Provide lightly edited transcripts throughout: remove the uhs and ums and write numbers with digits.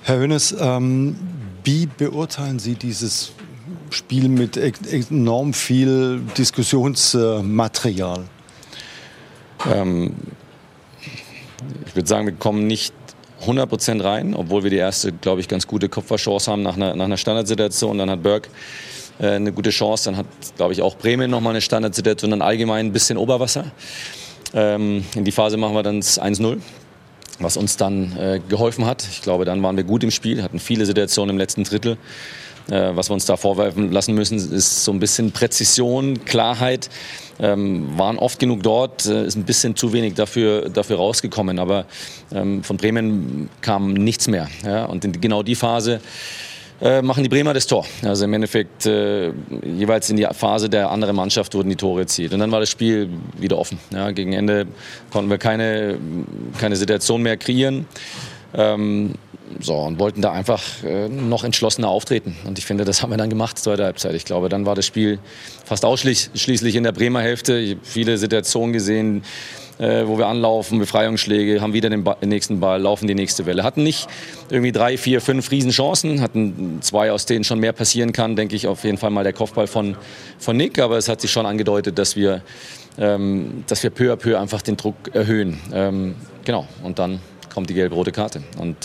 Herr Hoeneß, wie beurteilen Sie dieses Spiel mit enorm viel Diskussionsmaterial? Ich würde sagen, wir kommen nicht 100% rein, obwohl wir die erste, glaube ich, ganz gute Kopfballchance haben nach einer Standardsituation. Dann hat Berg eine gute Chance, dann hat, glaube ich, auch Bremen nochmal eine Standardsituation, dann allgemein ein bisschen Oberwasser. In die Phase machen wir dann das 1-0, was uns dann geholfen hat. Ich glaube, dann waren wir gut im Spiel, hatten viele Situationen im letzten Drittel. Was wir uns da vorwerfen lassen müssen, ist so ein bisschen Präzision, Klarheit. Waren oft genug dort, ist ein bisschen zu wenig dafür rausgekommen. Aber von Bremen kam nichts mehr. Ja? Und in genau die Phase machen die Bremer das Tor. Also im Endeffekt jeweils in die Phase der anderen Mannschaft wurden die Tore erzielt. Und dann war das Spiel wieder offen. Ja? Gegen Ende konnten wir keine Situation mehr kreieren. Und wollten da einfach noch entschlossener auftreten. Und ich finde, das haben wir dann gemacht, zweite Halbzeit. Ich glaube, dann war das Spiel fast ausschließlich in der Bremer Hälfte. Ich habe viele Situationen gesehen, wo wir anlaufen, Befreiungsschläge, haben wieder den nächsten Ball, laufen die nächste Welle. Hatten nicht irgendwie 3, 4, 5 Riesenchancen, hatten 2, aus denen schon mehr passieren kann, denke ich, auf jeden Fall mal der Kopfball von Nick. Aber es hat sich schon angedeutet, dass wir peu à peu einfach den Druck erhöhen. Und dann kommt die gelb-rote Karte. Und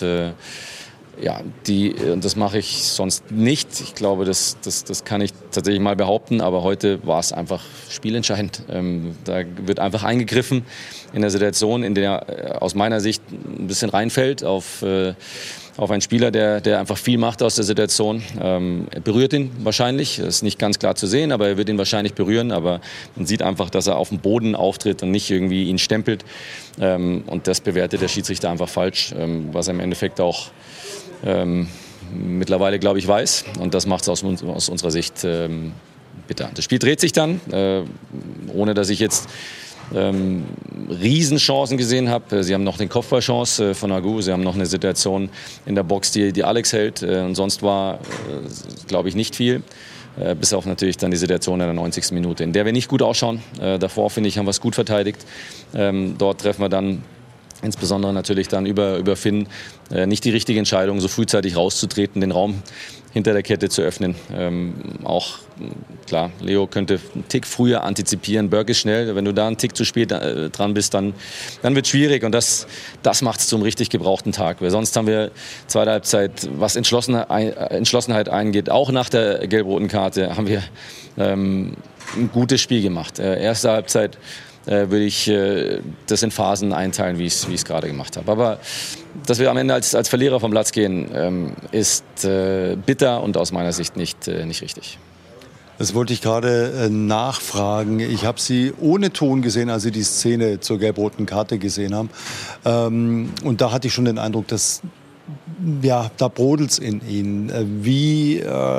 das mache ich sonst nicht. Ich glaube, das kann ich tatsächlich mal behaupten, aber heute war es einfach spielentscheidend. Da wird einfach eingegriffen in der Situation, in der aus meiner Sicht ein bisschen reinfällt auf einen Spieler, der einfach viel macht aus der Situation. Er berührt ihn wahrscheinlich, das ist nicht ganz klar zu sehen, aber er wird ihn wahrscheinlich berühren. Aber man sieht einfach, dass er auf dem Boden auftritt und nicht irgendwie ihn stempelt. Und das bewertet der Schiedsrichter einfach falsch, was er im Endeffekt auch mittlerweile, glaube ich, weiß. Und das macht es aus unserer Sicht bitter. Das Spiel dreht sich dann, ohne dass ich jetzt Riesenchancen gesehen habe. Sie haben noch eine Kopfballchance von Agu, sie haben noch eine Situation in der Box, die Alex hält. Und sonst war, glaube ich, nicht viel. Bis auf natürlich dann die Situation in der 90. Minute, in der wir nicht gut ausschauen. Davor, finde ich, haben wir es gut verteidigt. Dort treffen wir dann insbesondere natürlich dann über Finn nicht die richtige Entscheidung, so frühzeitig rauszutreten, den Raum hinter der Kette zu öffnen. Auch klar, Leo könnte einen Tick früher antizipieren. Berg ist schnell, wenn du da einen Tick zu spät dran bist, dann wird es schwierig. Und das macht es zum richtig gebrauchten Tag. Weil sonst haben wir zweite Halbzeit, was Entschlossenheit eingeht, auch nach der gelb-roten Karte, haben wir ein gutes Spiel gemacht. Erste Halbzeit würde ich das in Phasen einteilen, wie ich es gerade gemacht habe. Aber dass wir am Ende als Verlierer vom Platz gehen, ist bitter und aus meiner Sicht nicht richtig. Das wollte ich gerade nachfragen. Ich habe Sie ohne Ton gesehen, als Sie die Szene zur gelb-roten Karte gesehen haben. Und da hatte ich schon den Eindruck, dass da brodelt es in Ihnen. Wie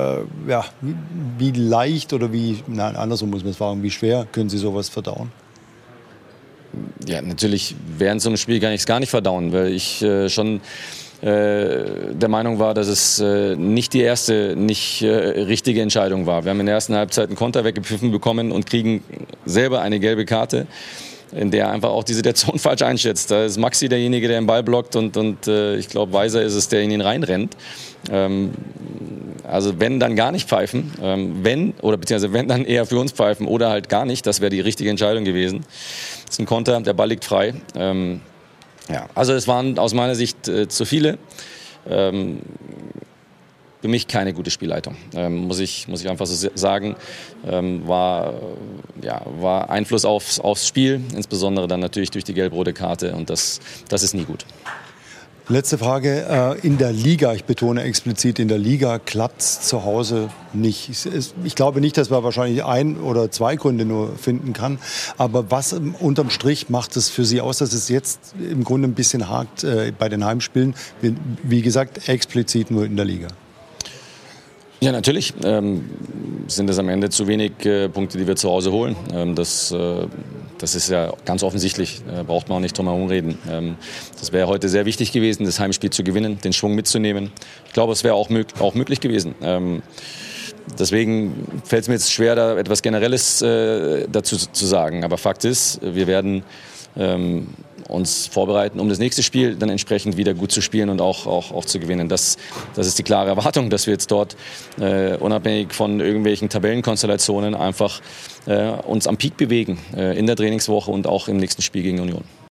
leicht oder andersrum muss man es fragen, wie schwer können Sie sowas verdauen? Ja, natürlich während so einem Spiel kann ich es gar nicht verdauen, weil ich schon der Meinung war, dass es nicht die erste richtige Entscheidung war. Wir haben in der ersten Halbzeit einen Konter weggepfiffen bekommen und kriegen selber eine gelbe Karte, in der einfach auch die Situation falsch einschätzt. Da ist Maxi derjenige, der den Ball blockt und ich glaube, Weiser ist es, der in ihn reinrennt. Also wenn, dann gar nicht pfeifen. Wenn dann eher für uns pfeifen oder halt gar nicht. Das wäre die richtige Entscheidung gewesen. Das ist ein Konter, der Ball liegt frei. Also es waren aus meiner Sicht zu viele. Für mich keine gute Spielleitung, muss ich einfach so sagen. War Einfluss aufs Spiel, insbesondere dann natürlich durch die gelb-rote Karte und das ist nie gut. Letzte Frage. In der Liga, ich betone explizit, in der Liga klappt es zu Hause nicht. Ich glaube nicht, dass man wahrscheinlich 1 oder 2 Gründe nur finden kann. Aber was unterm Strich macht es für Sie aus, dass es jetzt im Grunde ein bisschen hakt bei den Heimspielen? Wie gesagt, explizit nur in der Liga. Ja, natürlich sind es am Ende zu wenig Punkte, die wir zu Hause holen. Das ist ja ganz offensichtlich, braucht man auch nicht drum herum reden. Das wäre heute sehr wichtig gewesen, das Heimspiel zu gewinnen, den Schwung mitzunehmen. Ich glaube, es wäre auch möglich gewesen. Deswegen fällt es mir jetzt schwer, da etwas Generelles dazu zu sagen. Aber Fakt ist, wir werden uns vorbereiten, um das nächste Spiel dann entsprechend wieder gut zu spielen und auch zu gewinnen. Das ist die klare Erwartung, dass wir jetzt dort unabhängig von irgendwelchen Tabellenkonstellationen einfach uns am Peak bewegen in der Trainingswoche und auch im nächsten Spiel gegen Union.